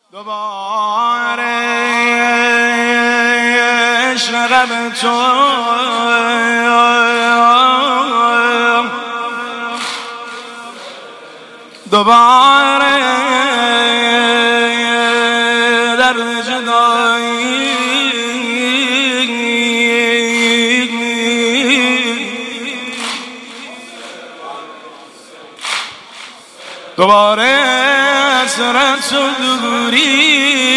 دوباره عشق تو دوباره در جدایی دوباره حسرت و دوری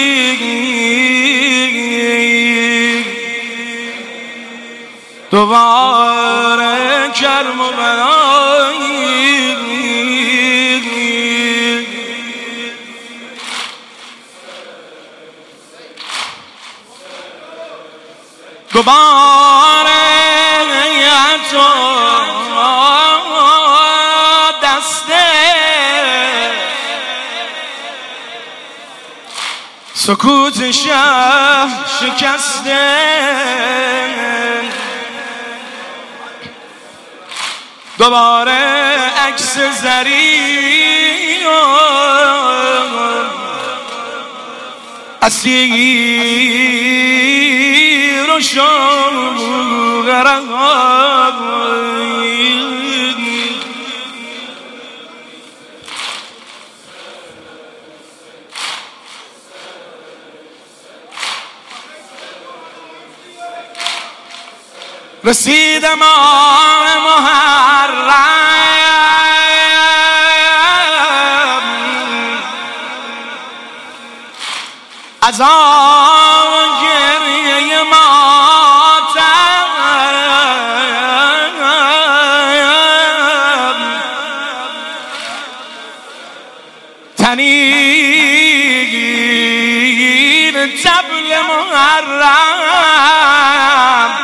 دوباره کرم و بلایی دوباره تو سکوت شهر شکسته دوباره عکس زری اسیر و شوق رسید ماه محرم از آن گریه ماتم تنین طبل محرم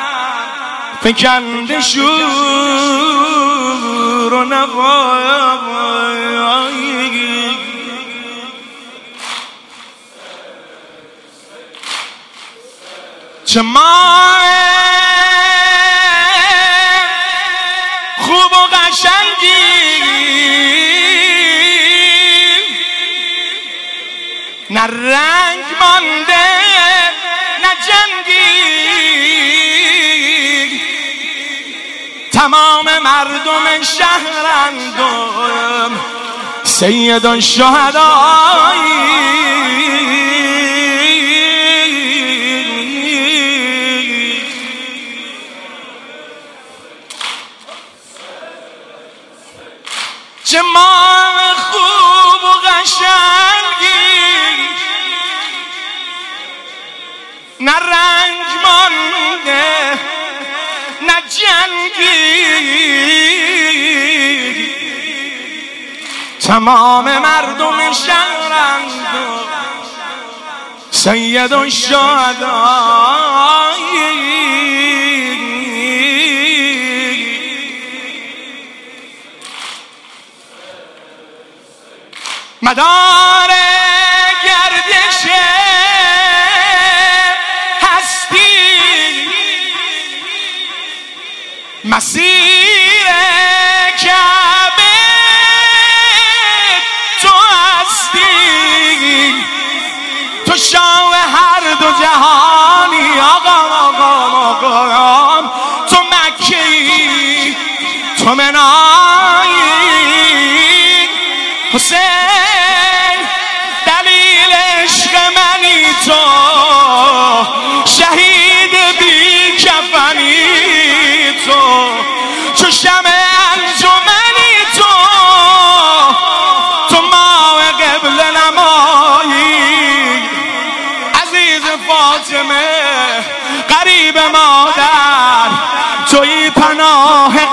فکنده شور و نوایی چه ماه خوب و قشنگی نه رنگ مانده نه جنگی تمام مردم شهرند سید الشهدایی چه ماه خوب و قشنگی نه رنگ مانده نه جنگی تمام مردم شهرند سید الشهدایی مدار گردش هستی مسیر کعبه تو هستی تو شاه هر دو جهانی آقا تو مکی تو منایی حسین دلیل عشق منی تو شهید بی کفنی تو شمع انجمنی تو ماه قبل نمایی عزیز فاطمه قریب مادر توی پناه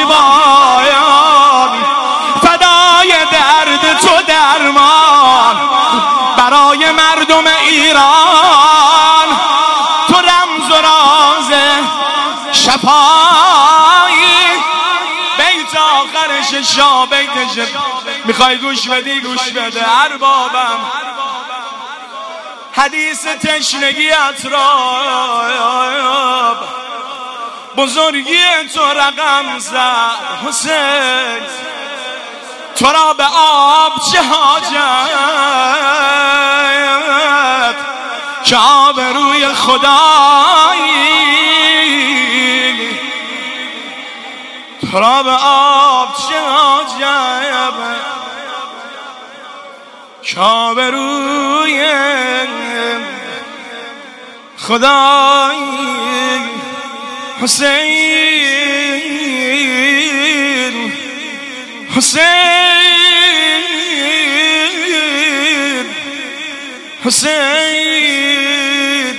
قریبان فدای درد تو درمان برای مردم ایران تو رمز و راز شفایی بیت آخرش بیتش میخوای گوش بدی گوش بده اربابم حدیث تشنگی اطراب بزرگی تو رقم زد حسین تو را به آب چه حاجت که آبروی خدایی تو را به آب چه عجبه، که آبروی خدایی حسین حسین حسین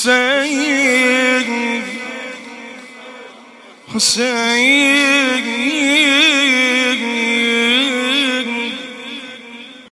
حسین حسین